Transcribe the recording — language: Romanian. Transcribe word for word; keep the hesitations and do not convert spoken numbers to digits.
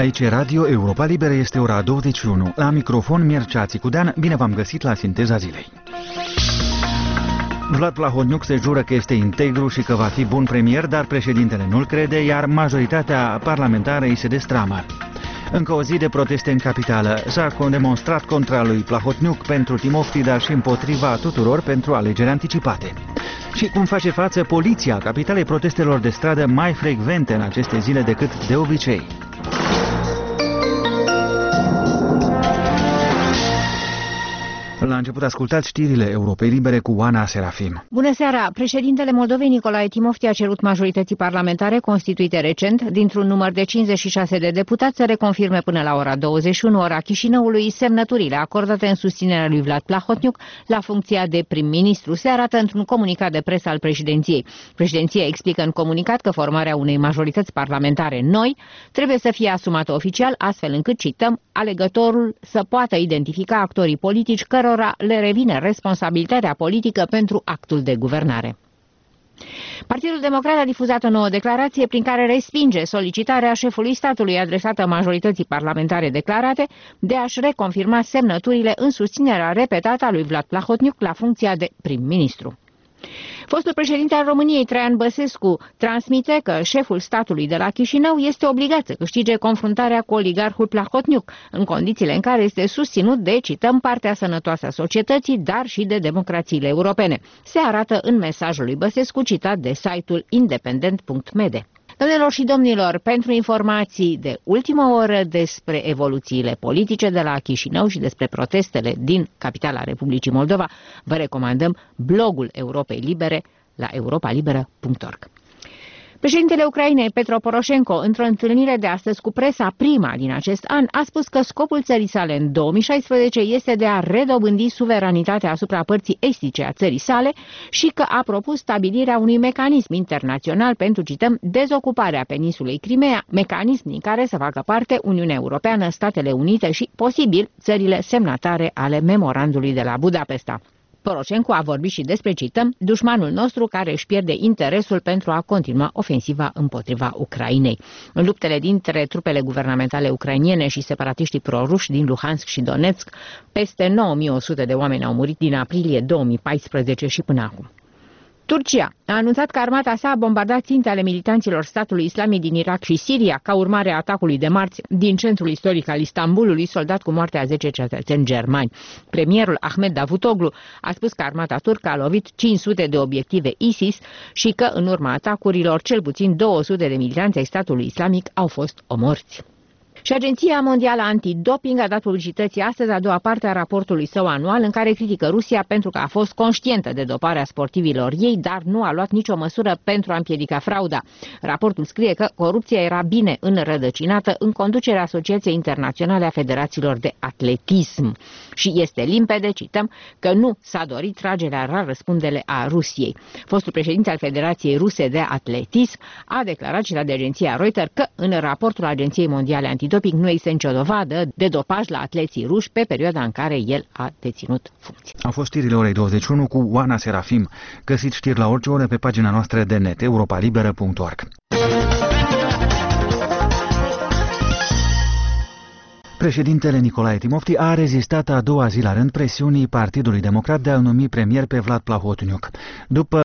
Aici e Radio Europa Liberă, este ora douăzeci și unu. La microfon Mircea Țicudean, bine v-am găsit la Sinteza Zilei. Vlad Plahotniuc se jură că este integru și că va fi bun premier, dar președintele nu-l crede, iar majoritatea parlamentară îi se destramă. Încă o zi de proteste în capitală. S-a demonstrat contra lui Plahotniuc pentru Timofti, dar și împotriva tuturor pentru alegeri anticipate. Și cum face față poliția capitalei protestelor de stradă mai frecvente în aceste zile decât de obicei. La început ascultați știrile Europei Libere cu Oana Serafim. Bună seara! Președintele Moldovei Nicolae Timofti a cerut majorității parlamentare constituite recent dintr-un număr de cincizeci și șase de deputați să reconfirme până la ora douăzeci și unu ora Chișinăului semnăturile acordate în susținerea lui Vlad Plahotniuc la funcția de prim-ministru. Se arată într-un comunicat de presă al președinției. Președinția explică în comunicat că formarea unei majorități parlamentare noi trebuie să fie asumată oficial, astfel încât, cităm, alegătorul să poată identifica actorii politici cărora le revine responsabilitatea politică pentru actul de guvernare. Partidul Democrat a difuzat o nouă declarație prin care respinge solicitarea șefului statului adresată majorității parlamentare declarate de a-și reconfirma semnăturile în susținerea repetată a lui Vlad Plahotniuc la funcția de prim-ministru. Fostul președinte al României, Traian Băsescu, transmite că șeful statului de la Chișinău este obligat să câștige confruntarea cu oligarhul Plahotniuc, în condițiile în care este susținut de, cităm, partea sănătoasă a societății, dar și de democrațiile europene. Se arată în mesajul lui Băsescu citat de site-ul independent punct m d. Domnilor și domnilor, pentru informații de ultimă oră despre evoluțiile politice de la Chișinău și despre protestele din capitala Republicii Moldova, vă recomandăm blogul Europei Libere la europa liberă punct org. Președintele Ucrainei, Petro Poroșenko, într-o întâlnire de astăzi cu presa, prima din acest an, a spus că scopul țării sale în două mii șaisprezece este de a redobândi suveranitatea asupra părții estice a țării sale și că a propus stabilirea unui mecanism internațional pentru, cităm, dezocuparea peninsulei Crimea, mecanism din care să facă parte Uniunea Europeană, Statele Unite și, posibil, țările semnatare ale memorandului de la Budapesta. Poroșenko a vorbit și despre, cităm, dușmanul nostru care își pierde interesul pentru a continua ofensiva împotriva Ucrainei. În luptele dintre trupele guvernamentale ucrainiene și separatiștii proruși din Luhansk și Donetsk, peste nouă mii o sută de oameni au murit din aprilie două mii paisprezece și până acum. Turcia a anunțat că armata sa a bombardat ținte ale militanților statului islamic din Irak și Siria ca urmare a atacului de marți din centrul istoric al Istanbulului, soldat cu moartea a zece cetățeni germani. Premierul Ahmed Davutoglu a spus că armata turcă a lovit cinci sute de obiective ISIS și că în urma atacurilor cel puțin două sute de militanți ai statului islamic au fost omorți. Și Agenția Mondială Antidoping a dat publicității astăzi a doua parte a raportului său anual în care critică Rusia pentru că a fost conștientă de doparea sportivilor ei, dar nu a luat nicio măsură pentru a împiedica frauda. Raportul scrie că corupția era bine înrădăcinată în conducerea Asociației Internaționale a Federațiilor de Atletism. Și este limpede, cităm, că nu s-a dorit tragerea la răspundere a Rusiei. Fostul președinte al Federației Ruse de Atletism a declarat și la de agenția Reuters că în raportul Agenției Mondiale Antidoping nu există nicio dovadă de dopaj la atleții ruși pe perioada în care el a deținut funcție. Au fost știrile orei douăzeci și unu cu Oana Serafim. Găsiți știri la orice oră pe pagina noastră de net, europa liberă punct org. Președintele Nicolae Timofti a rezistat a doua zi la rând presiunii Partidului Democrat de a-l numi premier pe Vlad Plahotniuc. După